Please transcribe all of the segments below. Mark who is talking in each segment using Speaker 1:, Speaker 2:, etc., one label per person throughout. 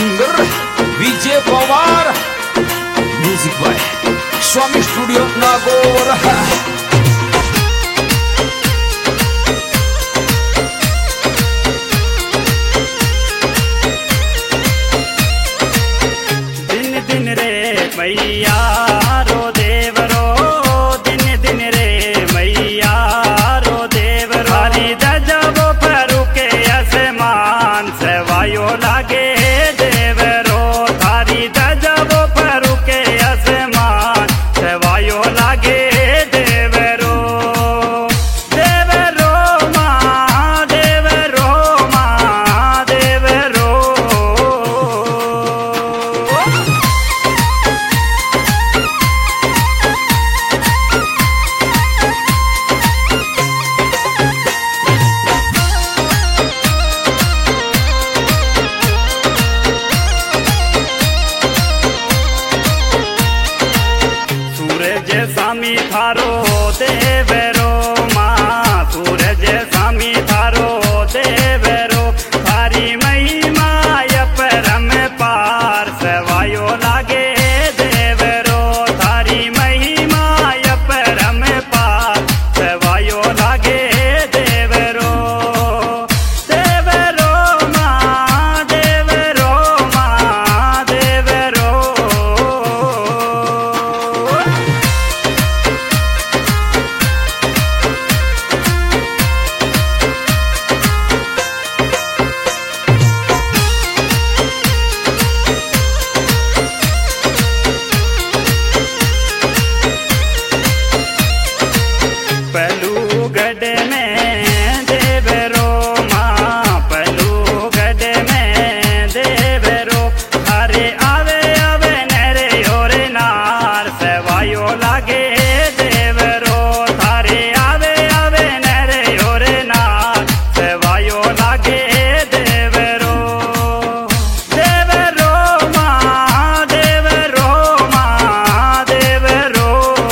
Speaker 1: Singer Vijay Pawar, music by Swami studio Nagaur.
Speaker 2: दिन दिन रे मैया रो देवरो, दिन दिन रे मैया रो देवरो। हरी दजबो फरू के आसमान से वायो लागे देवरो, थारी दजबो फरू के आसमान से वायो लागे देवरो। देवरो माँ, देवरो माँ, देवरो। सूरज सामी थारो देवरो माँ, सूरज सामी थारो देवरो। थारी महिमा परम पार सवायो लागे देवरो, थारी महिमा परम पार सवायो लागे देवरो। देवरो माँ, देवरो माँ, देवरो। पलू गढ़ में देवरो माँ, पलू गढ़ में देवरो। हरे आवे आवे नरे और नार सवायो लागे देवरो, थारे आवे आवे नरे और नार सवायो लागे देवरो। देवरो माँ, देवरो माँ, देवरो।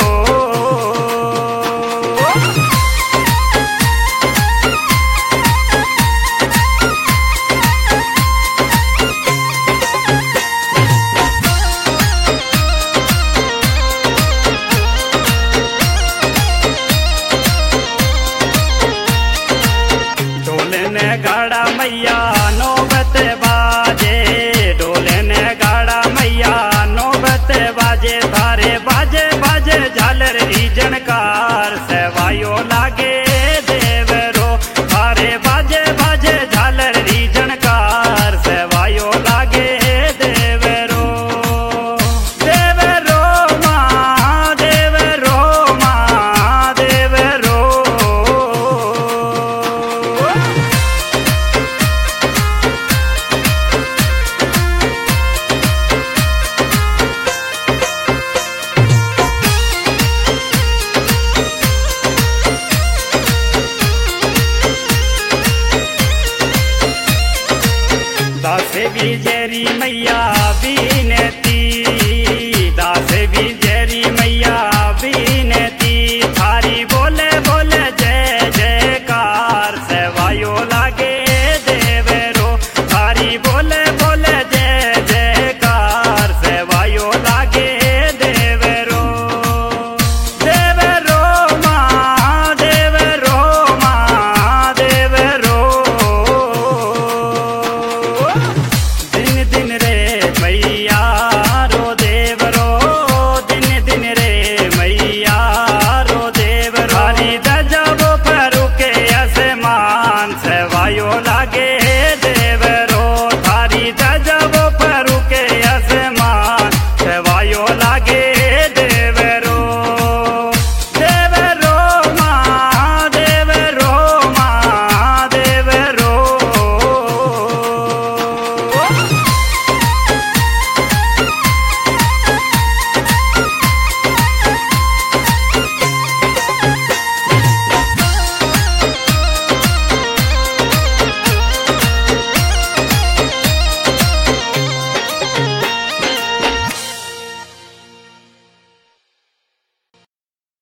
Speaker 2: ढोले ने गाड़ा मैया नौबत बाजे, ढोले ने गाड़ा मैया नौबत बाजे। थारे बाजे बाजे झालर रीजनकार सवायो लागे देवरो, थारे बाजे बाजे झालर रीजनकार सवायो लागे देवरो। देवरो माँ, देवरो माँ, देवरो। दास विजयरी मैया बीनती